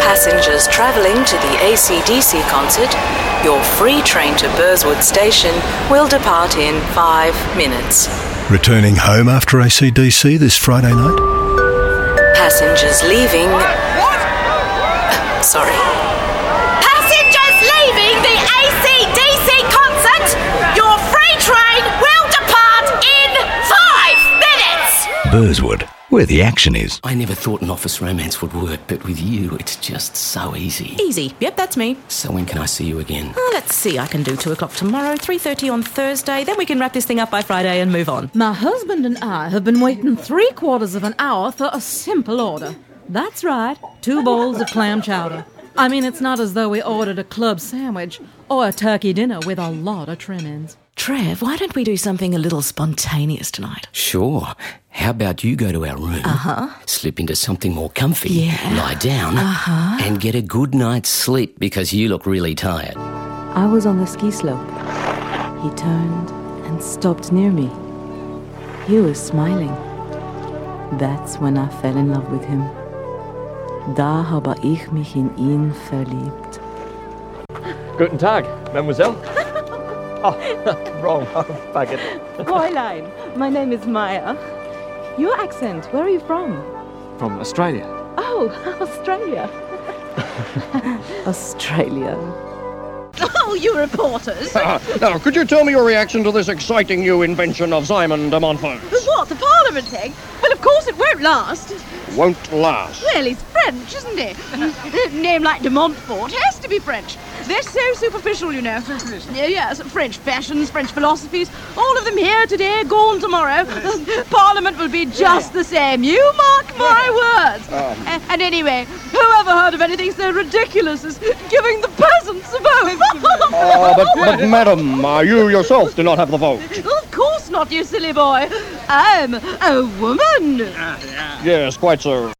Passengers travelling to the AC/DC concert, your free train to Burswood Station will depart in 5 minutes. Returning home after AC/DC this Friday night? Passengers leaving... Sorry. Passengers leaving the AC/DC concert, your free train will depart in 5 minutes! Burswood, where the action is. I never thought an office romance would work, but with you, it's just so easy. Easy. Yep, that's me. So when can I see you again? Let's see. I can do 2 o'clock tomorrow, 3:30 on Thursday. Then we can wrap this thing up by Friday and move on. My husband and I have been waiting 3/4 of an hour for a simple order. That's right, 2 bowls of clam chowder. I mean, it's not as though we ordered a club sandwich or a turkey dinner with a lot of trim-ins. Trev, why don't we do something a little spontaneous tonight? Sure. How about you go to our room, slip into something more comfy, lie down, and get a good night's sleep because you look really tired. I was on the ski slope. He turned and stopped near me. He was smiling. That's when I fell in love with him. Da habe ich mich in ihn verliebt. Guten Tag, mademoiselle. Oh, wrong. Oh, faggot. Fräulein, my name is Maya. Your accent, where are you from? From Australia. Oh, Australia. Australia. Oh, you reporters. Now, could you tell me your reaction to this exciting new invention of Simon de Montfort? What, the Parliament thing? Well, of course it won't last. Won't last. Well, he's French, isn't he? A name like de Montfort has to be French. They're so superficial, you know. Yes, French fashions, French philosophies, all of them here today, gone tomorrow. Parliament will be just the same. You mark my words. And anyway, whoever heard of anything so ridiculous as giving the peasants a vote? But madam, you yourself do not have the vote. Of course not, you silly boy. I'm a woman. Yes, quite so.